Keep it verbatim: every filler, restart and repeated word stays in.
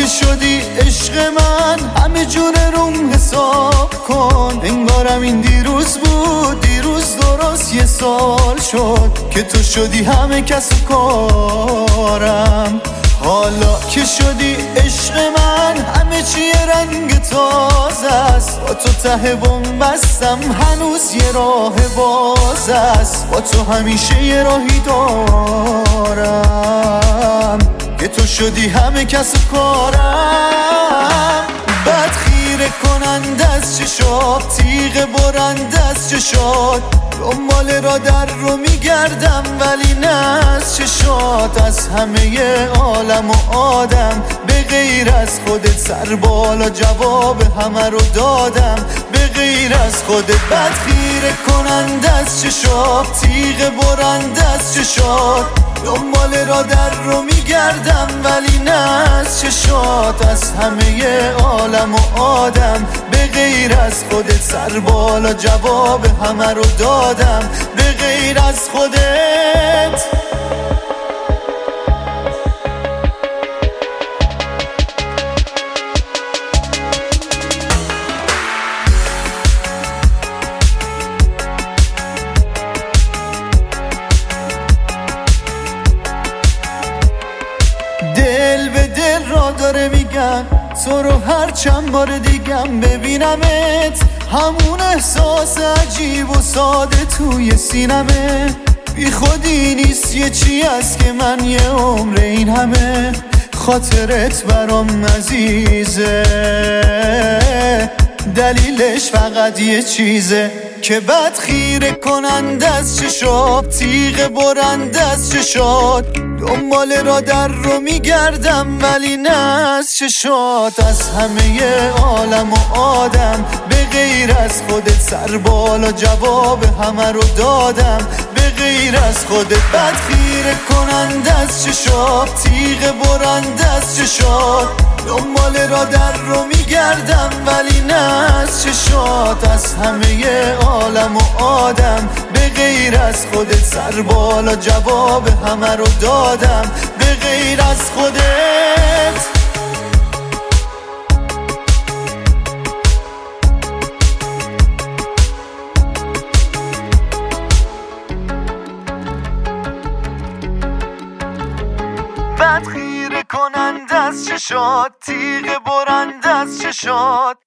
که شدی عشق من همه جون روم حساب کن. انگارم این دیروز بود، دیروز درست یه سال شد که تو شدی همه کس و کارم. حالا که شدی عشق من همه چی رنگ تازه است. با تو ته بم بستم هنوز یه راه باز است. با تو همیشه یه راهی دارم که تو شدی همه کس و کارم. بد خیره کنند از چشات، تیغ برند از چشات. دنبال را در رو میگردم ولی نه از چشات. از همه عالم و آدم به غیر از خودت سر بالا جواب همه رو دادم. به غیر از خودت بد خیره کنند از چشات، تیغ برند از چشات. دنبال را در رو میگردم ولی نه از چشات. از همه عالم و آدم به غیر از خودت سر بالا جواب همه رو دادم. به غیر از خودت دل به دل را داره میگن تو رو هر چند بار دیگم ببینمت. همون احساس عجیب و ساده توی سینمه. بی خودی نیست یه چی هست که من یه عمر این همه خاطرت برام عزیزه. دلیلش فقط یه چیزه که بد خیره کنند از چشات، تیغ برند از چشات. دنبال را در رو میگردم ولی نه از چشات. از همه عالم و آدم به غیر از خودت سر بالا جواب همه رو دادم. به غیر از خودت بد خیره کنند از چشات، تیغ برند از چشات. دنبال را در رو میگردم ولی نه از چشات. از همه عالم و آدم به غیر از خودت سر بالا جواب همه رو دادم. به غیر از خودت بد خیره کنند از چشات، تیغ برند از چشات.